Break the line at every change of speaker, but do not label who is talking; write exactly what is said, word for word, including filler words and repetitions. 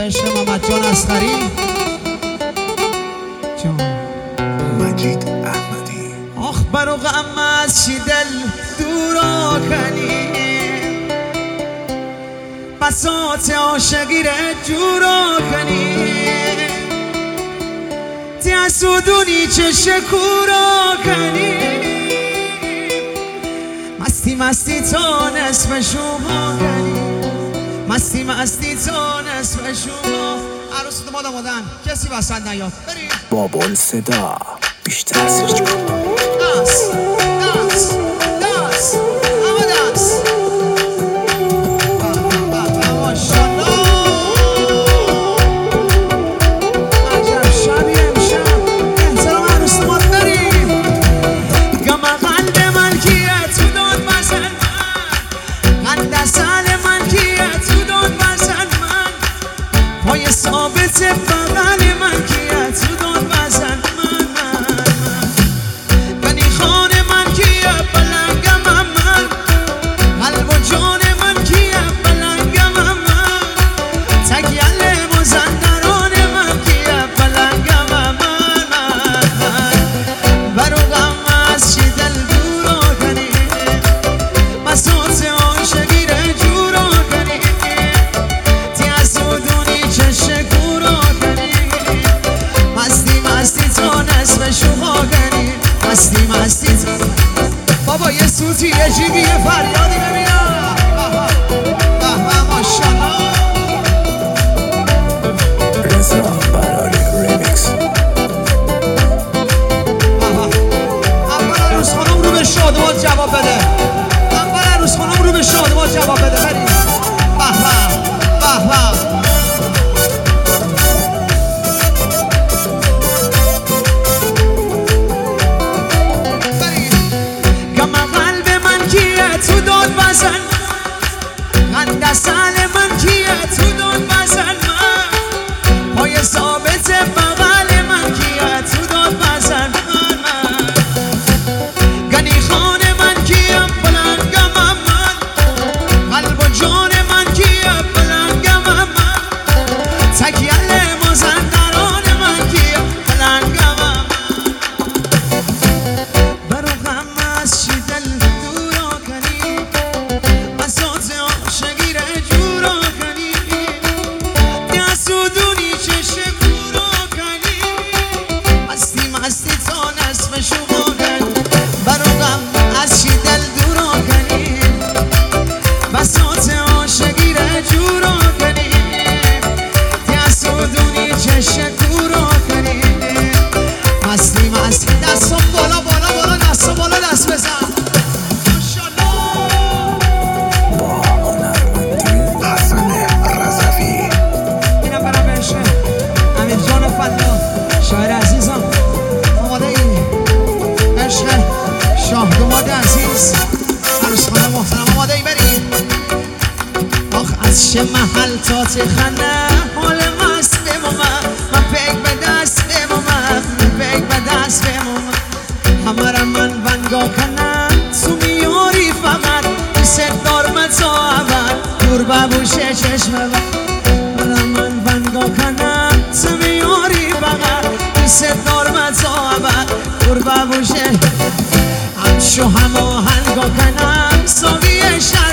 به عشق محمد جان اصغری جان
مجید احمدی.
آخ برو غم از چی دل دورا کنی، بساط عاشقی ره جورا کنی، تی اسودونی چش کورا کنی، مستی مستی تا نصف شما کنی، مستی مستی تا نصف شما. عروس دو مادا مادن کسی وسط نیاد بریم.
بابل صدا بیشتر سرچ کن.
داس داس داس اما داس ثابت بغل من کیه تو دون بزن من من من بنی خان من کیه بلنگم من قلب و جان من کیه بلنگم من تگیل مزندران من کیه بلنگم من من من برو غم از چی دل دورا کنی، بساط عاشقی ره جورا کنی، تی از دونی چشک مستی مستی بابا یه سوتی یه جیبی یه فریادی ببینم. بابا ماشالله
رضا براری ریمیکس.
اول عروس خانم رو به شادوات جواب بده، اول عروس خانم رو به شادوات جواب بده بریم. بابا بابا تو داد بزن من سال من کیه تو داد بزن من پای ثابت بغل من کیه تو داد بزن من گنی خان من کیه بلنگم من قلب و جان من کیه بلنگم من تکیل مزندران من کیه بلنگم من برو غم از چی دل چه محل تا تخنه حال مست بمومم من پیک به دست بمومم پیک به دست بمومم همه را من ونگا کنم تو میاری فقط بیست دارمت تا اول دور ببوشه چشمه همه من ونگا کنم تو میاری فقط بیست دارمت تا اول دور ببوشه همشو همه هنگا کنم ساقی شد